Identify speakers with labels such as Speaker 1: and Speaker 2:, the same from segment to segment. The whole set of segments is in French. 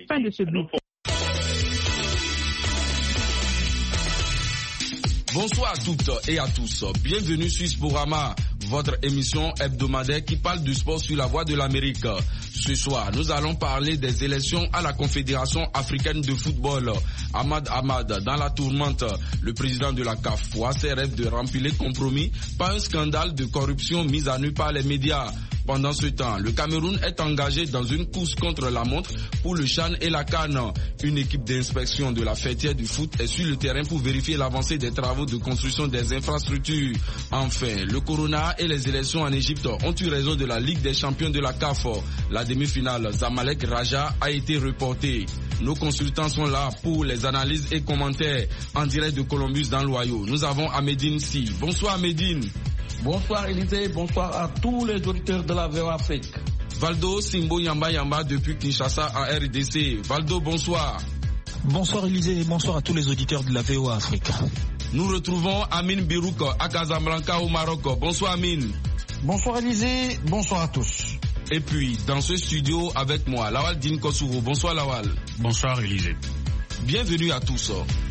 Speaker 1: Fin de ce but.
Speaker 2: Bonsoir à toutes et à tous. Bienvenue sur Sporama, votre émission hebdomadaire qui parle du sport sur la voie de l'Amérique. Ce soir, nous allons parler des élections à la Confédération africaine de football. Ahmad Ahmad, dans la tourmente, le président de la CAF voit ses rêves de remplir les compromis par un scandale de corruption mis à nu par les médias. Pendant ce temps, le Cameroun est engagé dans une course contre la montre pour le CHAN et la CAN. Une équipe d'inspection de la fêtière du foot est sur le terrain pour vérifier l'avancée des travaux de construction des infrastructures. Enfin, le Corona et les élections en Égypte ont eu raison de la Ligue des champions de la CAF. La demi-finale Zamalek Raja a été reportée. Nos consultants sont là pour les analyses et commentaires en direct de Columbus dans l'Ohio. Nous avons Ahmedine Si. Bonsoir Ahmedine.
Speaker 3: Bonsoir Élisée, bonsoir à tous les auditeurs de la VOA Afrique.
Speaker 2: Valdo Simbo Yamba Yamba depuis Kinshasa en RDC. Valdo, bonsoir.
Speaker 4: Bonsoir Élisée et bonsoir à tous les auditeurs de la VOA Afrique.
Speaker 2: Nous retrouvons Amin Birouk à Casablanca au Maroc. Bonsoir Amin.
Speaker 5: Bonsoir Élisée, bonsoir à tous.
Speaker 2: Et puis, dans ce studio avec moi, Lawal Din Kosouro. Bonsoir Lawal.
Speaker 6: Bonsoir Élisée.
Speaker 2: Bienvenue à tous.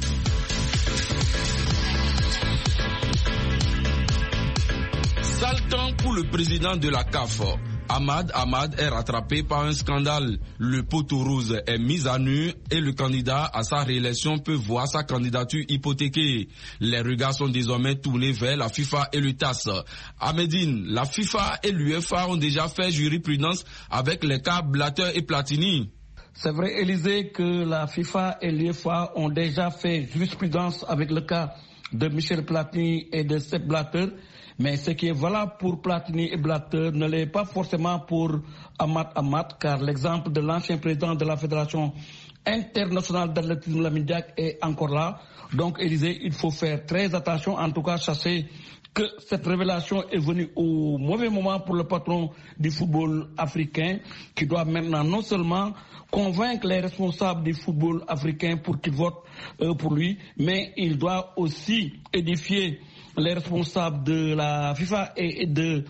Speaker 2: Sale temps pour le président de la CAF. Ahmad Ahmad est rattrapé par un scandale. Le poteau rose est mis à nu et le candidat à sa réélection peut voir sa candidature hypothéquée. Les regards sont désormais tournés vers la FIFA et le TAS. Ahmedine, la FIFA et l'UEFA ont déjà fait jurisprudence avec les cas Blatter et Platini.
Speaker 3: C'est vrai, Élisée, que la FIFA et l'UEFA ont déjà fait jurisprudence avec le cas de Michel Platini et de Sepp Blatter. Mais ce qui est valable pour Platini et Blatter ne l'est pas forcément pour Ahmad Ahmad, car l'exemple de l'ancien président de la Fédération internationale d'athlétisme, Lamine Diack, est encore là. Donc, Élisée, il faut faire très attention, en tout cas, sachez que cette révélation est venue au mauvais moment pour le patron du football africain, qui doit maintenant non seulement convaincre les responsables du football africain pour qu'ils votent pour lui, mais il doit aussi édifier les responsables de la FIFA et de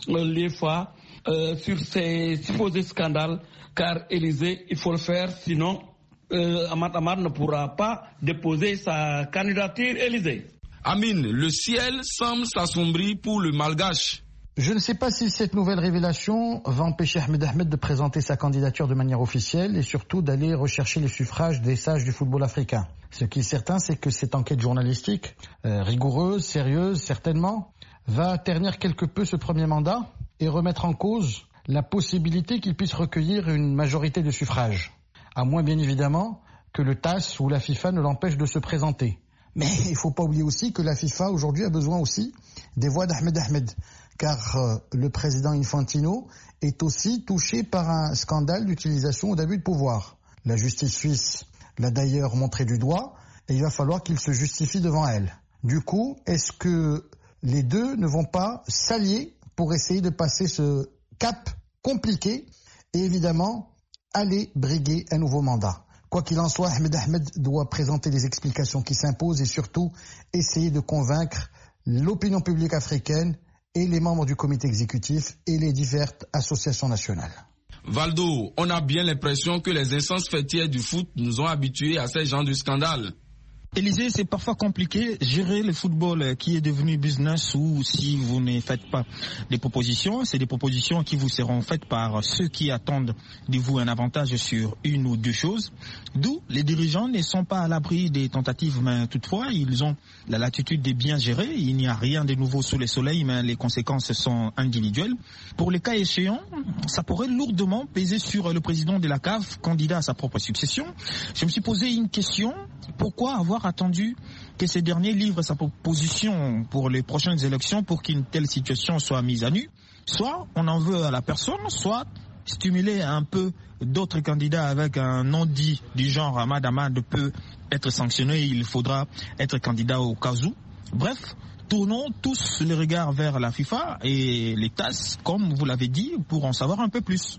Speaker 3: l'UEFA sur ces supposés scandales, car Élisée, il faut le faire, sinon Ahmad Ahmad ne pourra pas déposer sa candidature, Élisée.
Speaker 2: Amine, le ciel semble s'assombrir pour le Malgache.
Speaker 5: Je ne sais pas si cette nouvelle révélation va empêcher Ahmed Ahmed de présenter sa candidature de manière officielle et surtout d'aller rechercher les suffrages des sages du football africain. Ce qui est certain, c'est que cette enquête journalistique, rigoureuse, sérieuse, certainement, va ternir quelque peu ce premier mandat et remettre en cause la possibilité qu'il puisse recueillir une majorité de suffrages. À moins, bien évidemment, que le TAS ou la FIFA ne l'empêche de se présenter. Mais il ne faut pas oublier aussi que la FIFA aujourd'hui a besoin aussi des voix d'Ahmed Ahmed, car le président Infantino est aussi touché par un scandale d'utilisation ou d'abus de pouvoir. La justice suisse l'a d'ailleurs montré du doigt et il va falloir qu'il se justifie devant elle. Du coup, est-ce que les deux ne vont pas s'allier pour essayer de passer ce cap compliqué et évidemment aller briguer un nouveau mandat? Quoi qu'il en soit, Ahmed Ahmed doit présenter les explications qui s'imposent et surtout essayer de convaincre l'opinion publique africaine et les membres du comité exécutif et les diverses associations nationales.
Speaker 2: Valdo, on a bien l'impression que les instances fêtières du foot nous ont habitués à ces genres de scandales.
Speaker 4: Élisée, c'est parfois compliqué gérer le football qui est devenu business ou si vous ne faites pas des propositions, c'est des propositions qui vous seront faites par ceux qui attendent de vous un avantage sur une ou deux choses. D'où les dirigeants ne sont pas à l'abri des tentatives, mais toutefois ils ont la latitude de bien gérer. Il n'y a rien de nouveau sous le soleil, mais les conséquences sont individuelles. Pour les cas échéants, ça pourrait lourdement peser sur le président de la CAF, candidat à sa propre succession. Je me suis posé une question, pourquoi avoir attendu que ce dernier livre sa proposition pour les prochaines élections pour qu'une telle situation soit mise à nu? Soit on en veut à la personne, soit stimuler un peu d'autres candidats avec un non-dit du genre Ahmad Ahmad peut être sanctionné, il faudra être candidat au cas où. Bref, tournons tous les regards vers la FIFA et les TAS, comme vous l'avez dit, pour en savoir un peu plus.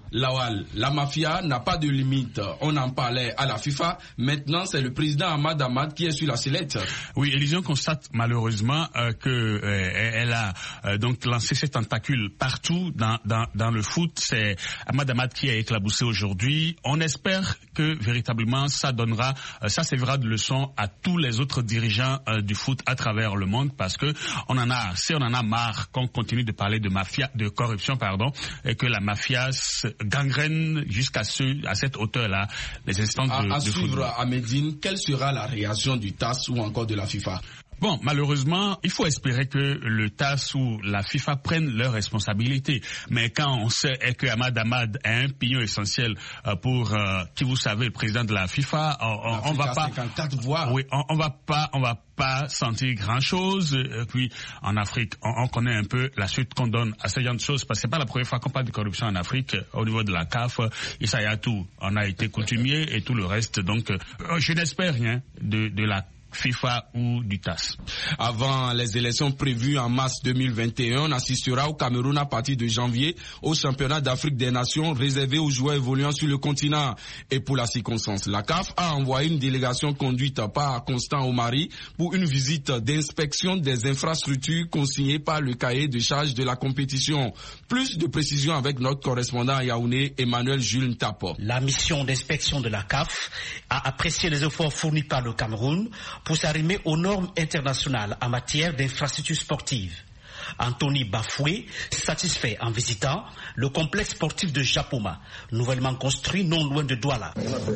Speaker 2: Lawal, la mafia n'a pas de limite. On en parlait à la FIFA. Maintenant, c'est le président Ahmad Ahmad qui est sur la sellette.
Speaker 1: Oui, Élysion constate malheureusement que elle a donc lancé ses tentacules partout dans le foot. C'est Ahmad Ahmad qui a éclaboussé aujourd'hui. On espère que véritablement ça servira de leçon à tous les autres dirigeants du foot à travers le monde, parce que on en a marre qu'on continue de parler de corruption, et que la mafia gangrène jusqu'à cette hauteur-là les instances de
Speaker 2: suivre
Speaker 1: football.
Speaker 2: À Médine, quelle sera la réaction du TAS ou encore de la FIFA?
Speaker 1: Bon, malheureusement, il faut espérer que le TAS ou la FIFA prennent leurs responsabilités. Mais quand on sait que Ahmad Ahmad est un pignon essentiel pour qui, vous savez, le président de la FIFA, on va pas
Speaker 2: 54 voix.
Speaker 1: Oui, on va pas sentir grand-chose. Puis en Afrique, on connaît un peu la suite qu'on donne à ce genre de choses, parce que c'est pas la première fois qu'on parle de corruption en Afrique au niveau de la CAF. Issa Yatou, on a été coutumier et tout le reste. Donc, je n'espère rien de la FIFA ou du TAS.
Speaker 2: Avant les élections prévues en mars 2021, on assistera au Cameroun à partir de janvier au championnat d'Afrique des Nations réservé aux joueurs évoluant sur le continent. Et pour la circonstance, la CAF a envoyé une délégation conduite par Constant Omari pour une visite d'inspection des infrastructures consignée par le cahier de charge de la compétition. Plus de précisions avec notre correspondant à Yaoundé, Emmanuel Jules Ntapo.
Speaker 6: La mission d'inspection de la CAF a apprécié les efforts fournis par le Cameroun pour s'arrimer aux normes internationales en matière d'infrastructures sportives. Anthony Bafoué, satisfait en visitant le complexe sportif de Japoma, nouvellement construit non loin de Douala.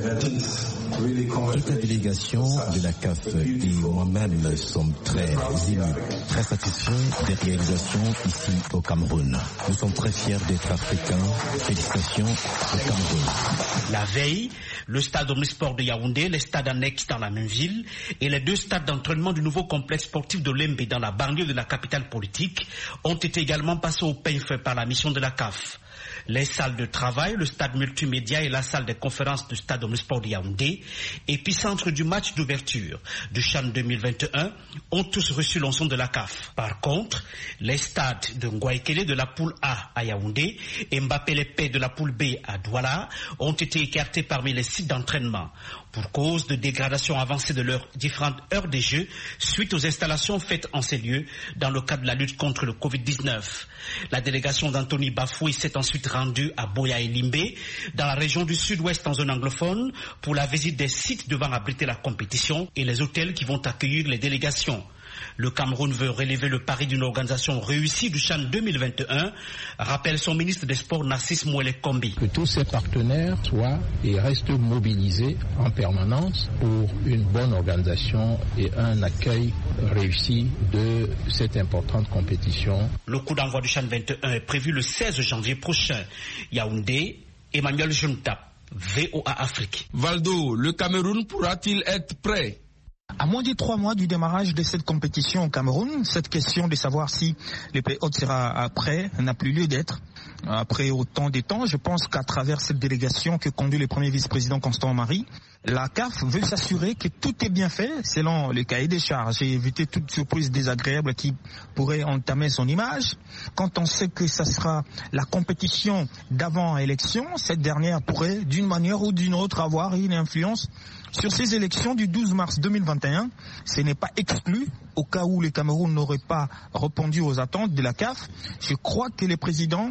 Speaker 7: Toute la délégation de la CAF et moi-même sommes très émus, très satisfaits des réalisations ici au Cameroun. Nous sommes très fiers d'être africains. Félicitations au Cameroun.
Speaker 6: La veille, le stade omnisport de Yaoundé, les stades annexes dans la même ville et les 2 stades d'entraînement du nouveau complexe sportif de Lembe dans la banlieue de la capitale politique ont été également passés au peigne fait par la mission de la CAF. Les salles de travail, le stade multimédia et la salle de conférence du stade omnisport de Yaoundé, épicentre du match d'ouverture du CHAN 2021, ont tous reçu l'onction de la CAF. Par contre, les stades de Ngouaikele de la poule A à Yaoundé et Mbappé-Lepé de la poule B à Douala ont été écartés parmi les sites d'entraînement pour cause de dégradation avancée de leurs différentes heures de jeu suite aux installations faites en ces lieux dans le cadre de la lutte contre le Covid-19. La délégation d'Anthony Bafoué s'est ensuite rendue à Boya et Limbé, dans la région du sud-ouest en zone anglophone, pour la visite des sites devant abriter la compétition et les hôtels qui vont accueillir les délégations. Le Cameroun veut relever le pari d'une organisation réussie du CHAN 2021, rappelle son ministre des Sports Narcisse Mouele Kombi.
Speaker 8: Que tous ces partenaires soient et restent mobilisés en permanence pour une bonne organisation et un accueil réussi de cette importante compétition.
Speaker 6: Le coup d'envoi du CHAN 21 est prévu le 16 janvier prochain. Yaoundé, Emmanuel Junta, VOA Afrique.
Speaker 2: Valdo, le Cameroun pourra-t-il être prêt?
Speaker 4: À moins de 3 mois du démarrage de cette compétition au Cameroun, cette question de savoir si le play-off sera prêt n'a plus lieu d'être. Après autant de temps, je pense qu'à travers cette délégation que conduit le premier vice-président Constant Omari, la CAF veut s'assurer que tout est bien fait selon le cahier des charges et éviter toute surprise désagréable qui pourrait entamer son image. Quand on sait que ça sera la compétition d'avant-élection, cette dernière pourrait d'une manière ou d'une autre avoir une influence sur ces élections du 12 mars 2021. Ce n'est pas exclu au cas où le Cameroun n'aurait pas répondu aux attentes de la CAF. Je crois que les présidents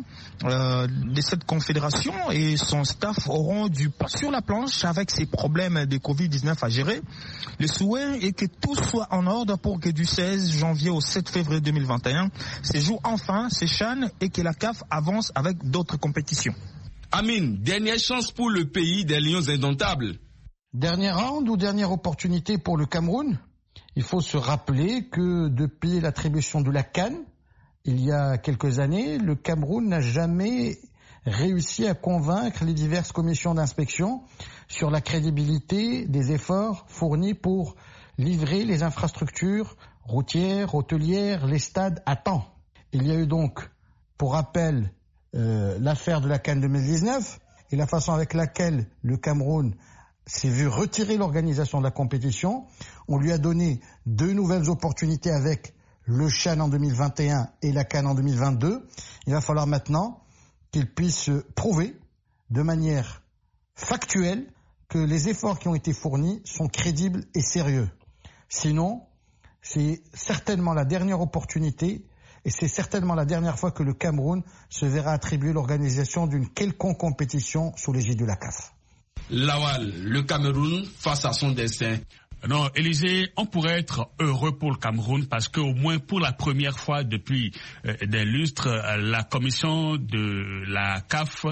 Speaker 4: de cette confédération et son staff auront du pain sur la planche avec ces problèmes de Covid-19 à gérer. Le souhait est que tout soit en ordre pour que du 16 janvier au 7 février 2021 se joue enfin ces CHAN et que la CAF avance avec d'autres compétitions.
Speaker 2: Amine, dernière chance pour le pays des Lions indomptables.
Speaker 5: Dernier round ou dernière opportunité pour le Cameroun? Il faut se rappeler que depuis l'attribution de la CAN, il y a quelques années, le Cameroun n'a jamais réussi à convaincre les diverses commissions d'inspection sur la crédibilité des efforts fournis pour livrer les infrastructures routières, hôtelières, les stades à temps. Il y a eu donc, pour rappel, l'affaire de la CAN 2019 et la façon avec laquelle le Cameroun s'est vu retirer l'organisation de la compétition. On lui a donné 2 nouvelles opportunités avec le CHAN en 2021 et la CAN en 2022. Il va falloir maintenant qu'il puisse prouver de manière factuelle que les efforts qui ont été fournis sont crédibles et sérieux. Sinon, c'est certainement la dernière opportunité et c'est certainement la dernière fois que le Cameroun se verra attribuer l'organisation d'une quelconque compétition sous l'égide de la CAF.
Speaker 2: Lawal, le Cameroun face à son destin.
Speaker 1: Non, Élisée, on pourrait être heureux pour le Cameroun parce qu'au moins pour la première fois depuis des lustres, la commission de la CAF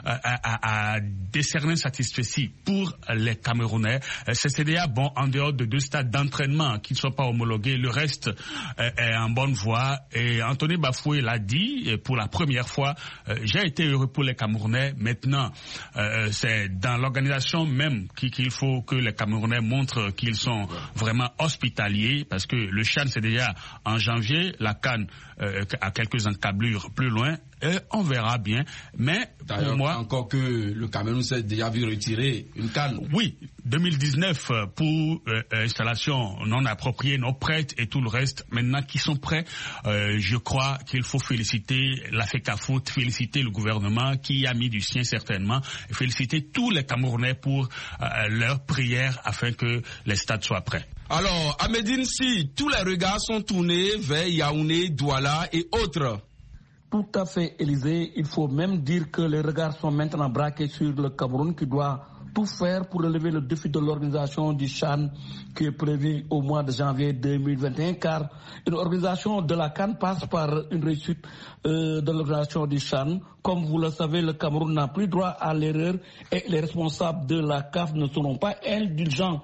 Speaker 1: a décerné satisfecit pour les Camerounais. CCDA, bon, en dehors de 2 stades d'entraînement qui ne sont pas homologués, le reste est en bonne voie. Et Anthony Bafoué l'a dit, pour la première fois, j'ai été heureux pour les Camerounais. Maintenant, c'est dans l'organisation même qu'il faut que les Camerounais montrent qu'ils sont vraiment hospitaliers, parce que le CHAN c'est déjà en janvier, la CAN à quelques encablures plus loin, et on verra bien. Mais
Speaker 2: d'ailleurs,
Speaker 1: pour moi,
Speaker 2: encore que le Cameroun s'est déjà vu retirer une CAN.
Speaker 1: Oui, 2019 pour installation non appropriée, non prête et tout le reste. Maintenant qui sont prêts, je crois qu'il faut féliciter la FECAFOOT, féliciter le gouvernement qui a mis du sien certainement, et féliciter tous les Camerounais pour leur prière afin que les stades soient prêts.
Speaker 2: Alors, à Médine, si tous les regards sont tournés vers Yaoundé, Douala et autres.
Speaker 3: Tout à fait, Élisée. Il faut même dire que les regards sont maintenant braqués sur le Cameroun qui doit tout faire pour relever le défi de l'organisation du CHAN qui est prévu au mois de janvier 2021, car une organisation de la CAN passe par une réussite de l'organisation du CHAN. Comme vous le savez, le Cameroun n'a plus droit à l'erreur et les responsables de la CAF ne seront pas indulgents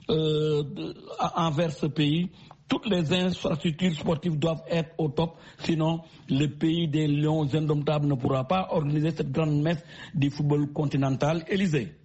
Speaker 3: envers ce pays. Toutes les infrastructures sportives doivent être au top, sinon le pays des lions indomptables ne pourra pas organiser cette grande messe du football continental. Élysée.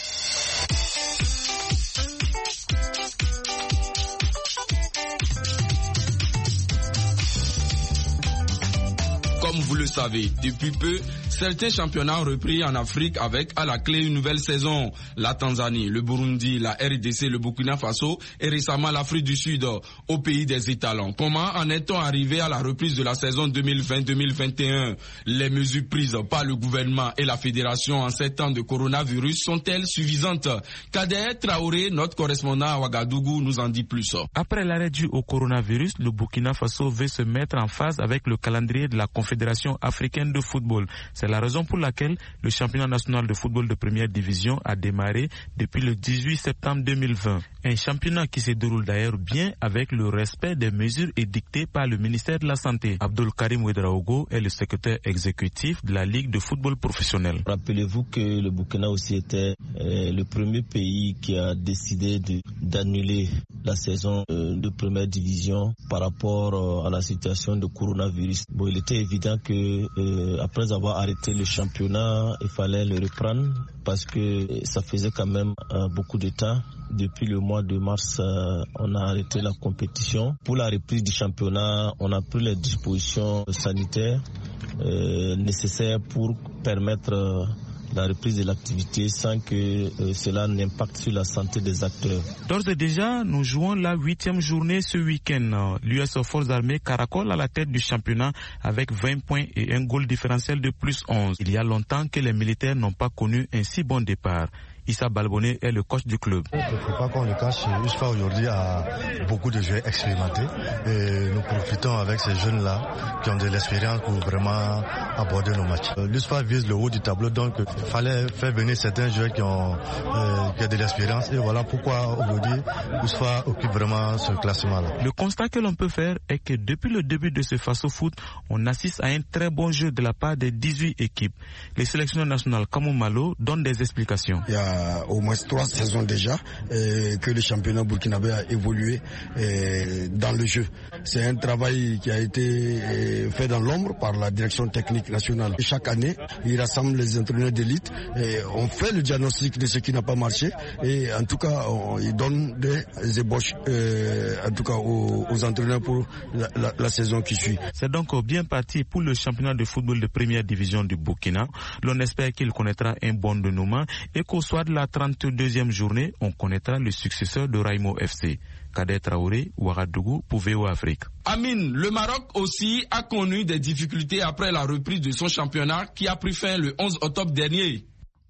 Speaker 2: Comme vous le savez, depuis peu, certains championnats ont repris en Afrique avec à la clé une nouvelle saison. La Tanzanie, le Burundi, la RDC, le Burkina Faso et récemment l'Afrique du Sud, au pays des étalons. Comment en est-on arrivé à la reprise de la saison 2020-2021? Les mesures prises par le gouvernement et la fédération en ces temps de coronavirus sont-elles suffisantes? Kader Traoré, notre correspondant à Ouagadougou, nous en dit plus.
Speaker 9: Après l'arrêt dû au coronavirus, le Burkina Faso veut se mettre en phase avec le calendrier de la Confédération africaine de football. C'est la raison pour laquelle le championnat national de football de première division a démarré depuis le 18 septembre 2020. Un championnat qui se déroule d'ailleurs bien avec le respect des mesures édictées par le ministère de la Santé. Abdul Karim Ouedraogo est le secrétaire exécutif de la Ligue de football professionnel.
Speaker 10: Rappelez-vous que le Burkina aussi était le premier pays qui a décidé d'annuler la saison de première division par rapport à la situation de coronavirus. Bon, il était évident que après avoir arrêté le championnat, il fallait le reprendre parce que ça faisait quand même beaucoup de temps. Depuis le mois de mars, on a arrêté la compétition. Pour la reprise du championnat, on a pris les dispositions sanitaires nécessaires pour permettre la reprise de l'activité sans que cela n'impacte sur la santé des acteurs.
Speaker 9: D'ores et déjà, nous jouons la 8e journée ce week-end. L'US Forces Armées caracole à la tête du championnat avec 20 points et un goal différentiel de plus 11. Il y a longtemps que les militaires n'ont pas connu un si bon départ. Issa Balboné est le coach du club.
Speaker 11: Il ne faut pas qu'on le cache, USFA aujourd'hui a beaucoup de joueurs expérimentés et nous profitons avec ces jeunes-là qui ont de l'expérience pour vraiment aborder nos matchs. L'USFA vise le haut du tableau, donc il fallait faire venir certains joueurs qui ont de l'expérience et voilà pourquoi aujourd'hui l'USFA occupe vraiment ce classement-là.
Speaker 9: Le constat que l'on peut faire est que depuis le début de ce Faso-Foot, on assiste à un très bon jeu de la part des 18 équipes. Les sélectionneurs nationaux Kamou Malo donnent des explications.
Speaker 12: Il y a au moins 3 saisons déjà que le championnat burkinabé a évolué dans le jeu. C'est un travail qui a été fait dans l'ombre par la direction technique nationale. Et chaque année, ils rassemblent les entraîneurs d'élite et on fait le diagnostic de ce qui n'a pas marché et en tout cas, ils donnent des ébauches en tout cas aux entraîneurs pour la saison qui suit.
Speaker 9: C'est donc bien parti pour le championnat de football de première division du Burkina. L'on espère qu'il connaîtra un bon dénouement et qu'au soir de la 32e journée, on connaîtra le successeur de Raimo FC. Kader Traoré, Ouagadougou pour VOA Afrique.
Speaker 2: Amine, le Maroc aussi a connu des difficultés après la reprise de son championnat qui a pris fin le 11 octobre dernier.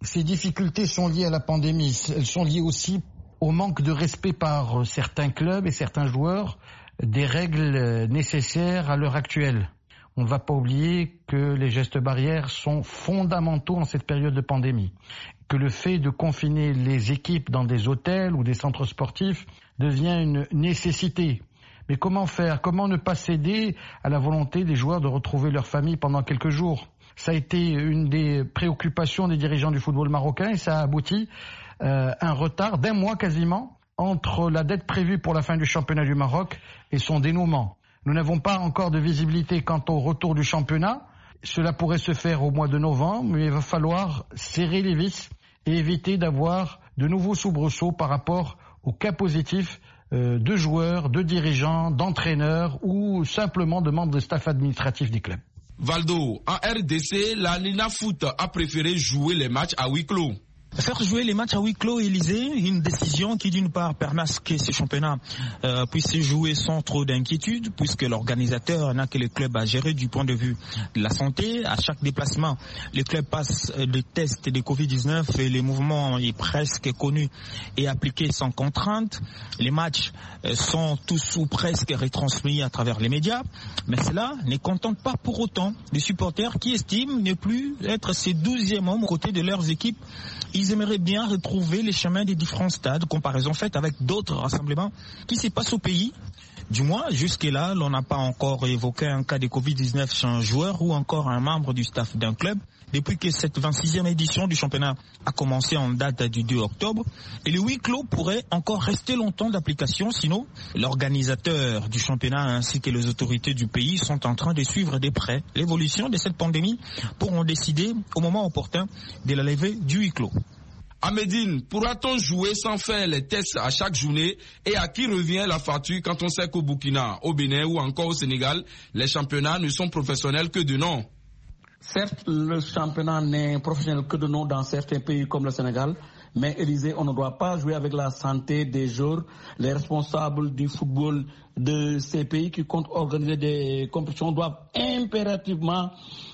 Speaker 5: Ces difficultés sont liées à la pandémie. Elles sont liées aussi au manque de respect par certains clubs et certains joueurs des règles nécessaires à l'heure actuelle. On ne va pas oublier que les gestes barrières sont fondamentaux en cette période de pandémie, que le fait de confiner les équipes dans des hôtels ou des centres sportifs devient une nécessité. Mais comment faire? Comment ne pas céder à la volonté des joueurs de retrouver leur famille pendant quelques jours? Ça a été une des préoccupations des dirigeants du football marocain et ça a abouti à un retard d'1 mois quasiment entre la date prévue pour la fin du championnat du Maroc et son dénouement. Nous n'avons pas encore de visibilité quant au retour du championnat. Cela pourrait se faire au mois de novembre, mais il va falloir serrer les vis et éviter d'avoir de nouveaux soubresauts par rapport aux cas positifs de joueurs, de dirigeants, d'entraîneurs ou simplement de membres de staff administratif des clubs.
Speaker 2: Valdo, en RDC, la Nina Foot a préféré jouer les matchs à huis clos.
Speaker 4: Faire jouer les matchs à huis clos, Élysée, une décision qui d'une part permet à ce que ces championnats puissent se jouer sans trop d'inquiétude, puisque l'organisateur n'a que les clubs à gérer du point de vue de la santé. À chaque déplacement, les clubs passent des tests de Covid-19 et les mouvements est presque connus et appliqués sans contrainte. Les matchs sont tous ou presque retransmis à travers les médias, mais cela ne contente pas pour autant les supporters qui estiment ne plus être ces 12e hommes aux côtés de leurs équipes. Ils aimeraient bien retrouver les chemins des différents stades, comparaison faite avec d'autres rassemblements qui se passent au pays. Du moins, jusque-là, l'on n'a pas encore évoqué un cas de Covid-19 chez un joueur ou encore un membre du staff d'un club. Depuis que cette 26e édition du championnat a commencé en date du 2 octobre, et le huis clos pourrait encore rester longtemps d'application, sinon l'organisateur du championnat ainsi que les autorités du pays sont en train de suivre de près l'évolution de cette pandémie pour en décider au moment opportun de la levée du huis clos.
Speaker 2: À Médine, pourra-t-on jouer sans faire les tests à chaque journée et à qui revient la facture quand on sait qu'au Burkina, au Bénin ou encore au Sénégal, les championnats ne sont professionnels que de nom?
Speaker 3: Certes, le championnat n'est professionnel que de nom dans certains pays comme le Sénégal, mais Élysée, on ne doit pas jouer avec la santé des joueurs. Les responsables du football de ces pays qui comptent organiser des compétitions doivent impérativement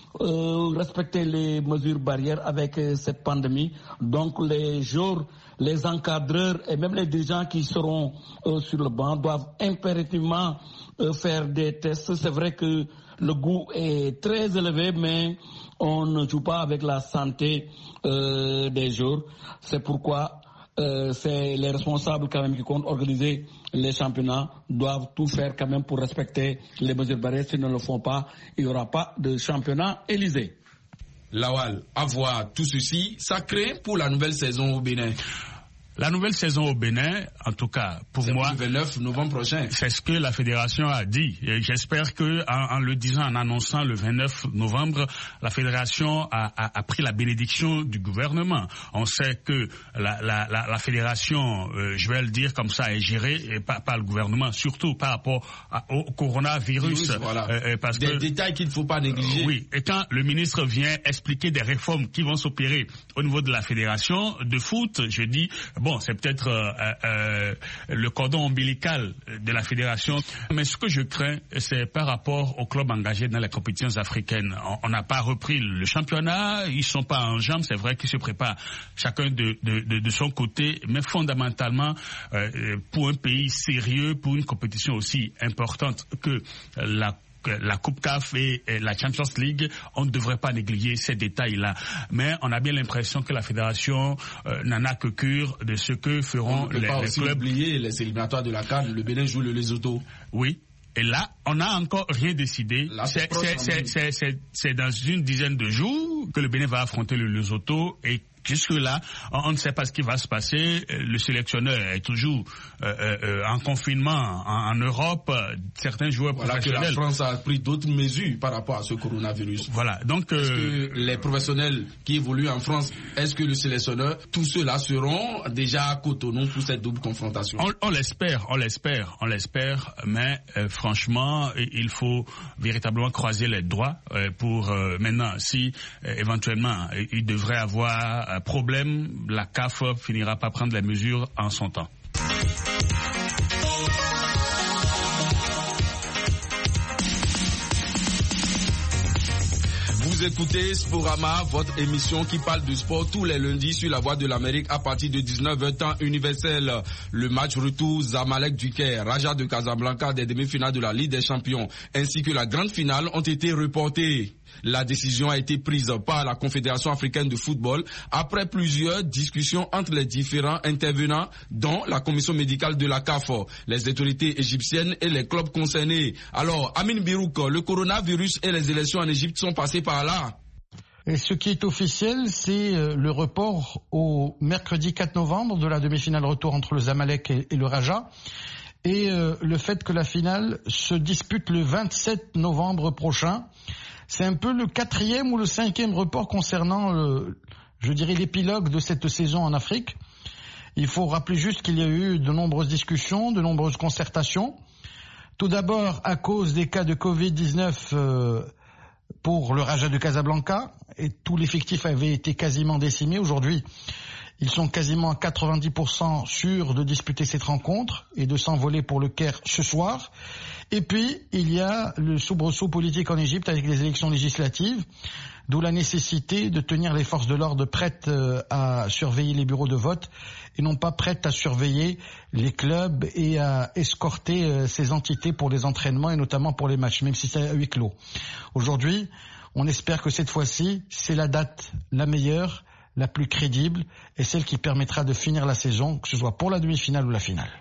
Speaker 3: respecter les mesures barrières avec cette pandémie. Donc les joueurs, les encadreurs et même les dirigeants qui seront sur le banc doivent impérativement faire des tests. C'est vrai que le coût est très élevé, mais on ne joue pas avec la santé des joueurs. C'est pourquoi c'est les responsables quand même qui comptent organiser les championnats doivent tout faire quand même pour respecter les mesures barrières. S'ils ne le font pas, il n'y aura pas de championnat Élysée.
Speaker 2: Lawal, à voir tout ceci, ça craint pour la nouvelle saison au Bénin.
Speaker 1: La nouvelle saison au Bénin, en tout cas, pour moi,
Speaker 2: le 29 novembre prochain.
Speaker 1: C'est ce que la fédération a dit. Et j'espère que, en le disant, en annonçant le 29 novembre, la fédération a pris la bénédiction du gouvernement. On sait que la fédération, je vais le dire comme ça, est gérée par le gouvernement, surtout par rapport au coronavirus.
Speaker 2: Voilà.
Speaker 1: Parce
Speaker 2: des détails qu'il ne faut pas négliger.
Speaker 1: Oui. Et quand le ministre vient expliquer des réformes qui vont s'opérer au niveau de la fédération de foot, je dis, bon, c'est peut-être le cordon ombilical de la fédération. Mais ce que je crains, c'est par rapport aux clubs engagés dans les compétitions africaines. On n'a pas repris le championnat, ils sont pas en jambes, c'est vrai qu'ils se préparent chacun de son côté, mais fondamentalement, pour un pays sérieux, pour une compétition aussi importante que la Coupe CAF et la Champions League, on ne devrait pas négliger ces détails-là. Mais on a bien l'impression que la fédération n'en a que cure de ce que feront les clubs. On ne peut pas aussi
Speaker 2: oublier les éliminatoires de la CAN, le Bénin joue le Lesotho.
Speaker 1: Oui. Et là, on n'a encore rien décidé. C'est dans une dizaine de jours que le Bénin va affronter le Lesotho et jusque-là, on ne sait pas ce qui va se passer. Le sélectionneur est toujours en confinement en Europe. Certains joueurs professionnels.
Speaker 2: Que la France a pris d'autres mesures par rapport à ce coronavirus.
Speaker 1: Voilà. Donc,
Speaker 2: est-ce que les professionnels qui évoluent en France, est-ce que le sélectionneur, tous ceux-là seront déjà à Cotonou pour cette double confrontation?
Speaker 1: On l'espère. Mais franchement, il faut véritablement croiser les doigts pour maintenant, si éventuellement il devrait avoir problème, la CAF finira par prendre les mesures en son temps.
Speaker 2: Vous Vous écoutez Sporama, votre émission qui parle du sport tous les lundis sur la Voix de l'Amérique à partir de 19h temps universel. Le match retour Zamalek du Caire, Raja de Casablanca des demi-finales de la Ligue des Champions ainsi que la grande finale ont été reportés. La décision a été prise par la Confédération africaine de football après plusieurs discussions entre les différents intervenants, dont la commission médicale de la CAF, les autorités égyptiennes et les clubs concernés. Alors, Amin Birouk, le coronavirus et les élections en Égypte sont passés par là.
Speaker 5: Et ce qui est officiel, c'est le report au mercredi 4 novembre de la demi-finale retour entre le Zamalek et le Raja. Et le fait que la finale se dispute le 27 novembre prochain. C'est un peu le 4e ou le 5e report concernant, l'épilogue de cette saison en Afrique. Il faut rappeler juste qu'il y a eu de nombreuses discussions, de nombreuses concertations. Tout d'abord, à cause des cas de Covid-19 pour le Raja de Casablanca, et tout l'effectif avait été quasiment décimé. Aujourd'hui, ils sont quasiment à 90% sûrs de disputer cette rencontre et de s'envoler pour le Caire ce soir. Et puis, il y a le soubresaut politique en Égypte avec les élections législatives, d'où la nécessité de tenir les forces de l'ordre prêtes à surveiller les bureaux de vote et non pas prêtes à surveiller les clubs et à escorter ces entités pour les entraînements et notamment pour les matchs, même si c'est à huis clos. Aujourd'hui, on espère que cette fois-ci, c'est la date la meilleure, la plus crédible et celle qui permettra de finir la saison, que ce soit pour la demi-finale ou la finale.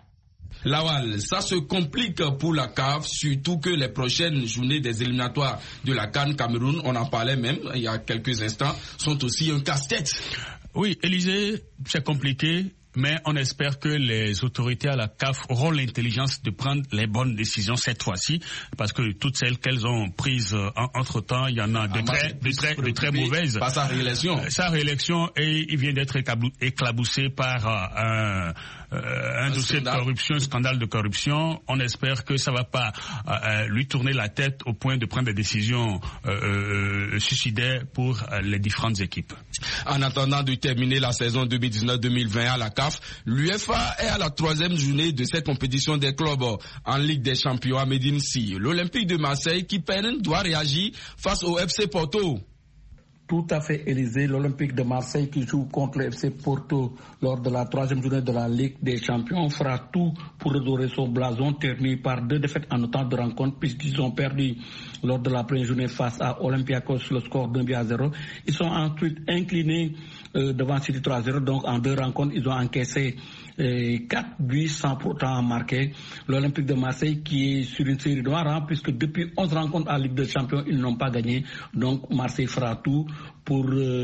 Speaker 2: Lawal, ça se complique pour la CAF, surtout que les prochaines journées des éliminatoires de la CAN Cameroun, on en parlait même il y a quelques instants, sont aussi un casse-tête.
Speaker 1: Oui, Élisée, c'est compliqué. Mais on espère que les autorités à la CAF auront l'intelligence de prendre les bonnes décisions cette fois-ci, parce que toutes celles qu'elles ont prises entre-temps, il y en a de très mauvaises.
Speaker 2: Pas sa réélection.
Speaker 1: Sa réélection, et il vient d'être éclaboussé par un dossier de corruption, un scandale de corruption. On espère que ça va pas lui tourner la tête au point de prendre des décisions suicidaires pour les différentes équipes.
Speaker 2: En attendant de terminer la saison 2019-2020 à la CAF, l'UEFA est à la 3e journée de cette compétition des clubs en Ligue des Champions à Médine Si. L'Olympique de Marseille qui peine doit réagir face au FC Porto.
Speaker 3: Tout à fait, Élysée. L'Olympique de Marseille qui joue contre le FC Porto lors de la 3e journée de la Ligue des Champions fera tout pour redorer son blason, terminé par 2 défaites en autant de rencontres puisqu'ils ont perdu lors de la première journée face à Olympiakos le score d'1-0. Ils sont ensuite inclinés devant City 3-0. Donc en 2 rencontres, ils ont encaissé 4 buts sans pourtant en marquer. L'Olympique de Marseille qui est sur une série noire, puisque depuis 11 rencontres en Ligue des Champions, ils n'ont pas gagné. Donc Marseille fera tout pour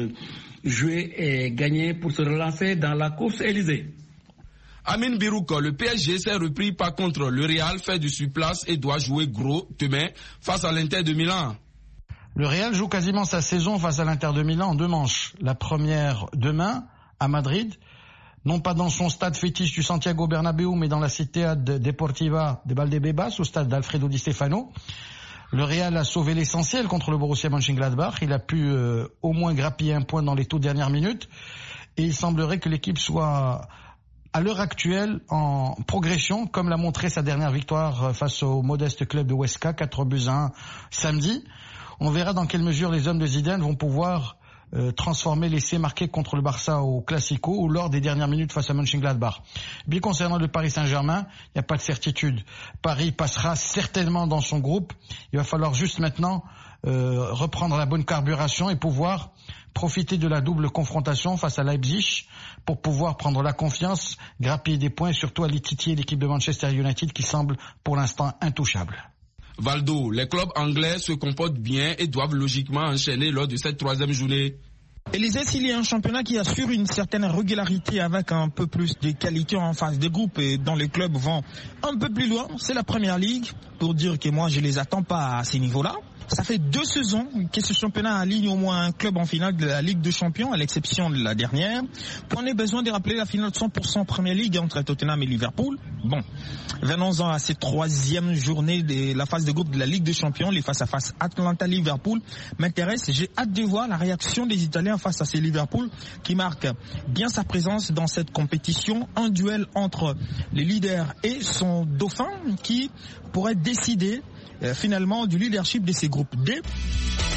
Speaker 3: jouer et gagner, pour se relancer dans la course Élysée.
Speaker 2: Amin Birouk, le PSG s'est repris par contre. Le Real fait du surplace et doit jouer gros demain face à l'Inter de Milan.
Speaker 5: Le Real joue quasiment sa saison face à l'Inter de Milan en 2 manches. La première demain à Madrid, non pas dans son stade fétiche du Santiago Bernabéu, mais dans la Ciudad Deportiva de Valdebebas, au stade d'Alfredo Di Stefano. Le Real a sauvé l'essentiel contre le Borussia Mönchengladbach. Il a pu au moins grappiller un point dans les toutes dernières minutes. Et il semblerait que l'équipe soit à l'heure actuelle en progression, comme l'a montré sa dernière victoire face au modeste club de Huesca, 4-1 samedi. On verra dans quelle mesure les hommes de Zidane vont pouvoir transformer l'essai marqué contre le Barça au Classico ou lors des dernières minutes face à Mönchengladbach. Bien concernant le Paris Saint-Germain, il n'y a pas de certitude. Paris passera certainement dans son groupe. Il va falloir juste maintenant reprendre la bonne carburation et pouvoir profiter de la double confrontation face à Leipzig pour pouvoir prendre la confiance, grappiller des points et surtout aller titiller l'équipe de Manchester United qui semble pour l'instant intouchable.
Speaker 2: Valdo, les clubs anglais se comportent bien et doivent logiquement enchaîner lors de cette 3e journée.
Speaker 4: Élysée, s'il y a un championnat qui assure une certaine régularité avec un peu plus de qualité en phase de groupe et dont les clubs vont un peu plus loin, c'est la Première Ligue. Pour dire que moi je les attends pas à ces niveaux-là. Ça fait 2 saisons que ce championnat aligne au moins un club en finale de la Ligue des Champions, à l'exception de la dernière. On a besoin de rappeler la finale de 100% Première Ligue entre Tottenham et Liverpool. Bon, venons-en à cette 3e journée de la phase de groupe de la Ligue des Champions, les face-à-face Atlanta-Liverpool m'intéresse. J'ai hâte de voir la réaction des Italiens face à ces Liverpool qui marque bien sa présence dans cette compétition. Un duel entre les leaders et son dauphin qui pourrait décider finalement du leadership de ces groupes D.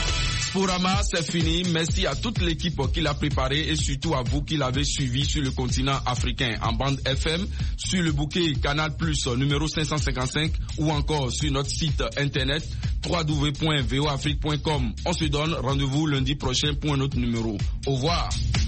Speaker 2: Sporama, c'est fini. Merci à toute l'équipe qui l'a préparé et surtout à vous qui l'avez suivi sur le continent africain en bande FM, sur le bouquet Canal Plus numéro 555 ou encore sur notre site internet www.voafrique.com. On se donne rendez-vous lundi prochain pour un autre numéro. Au revoir.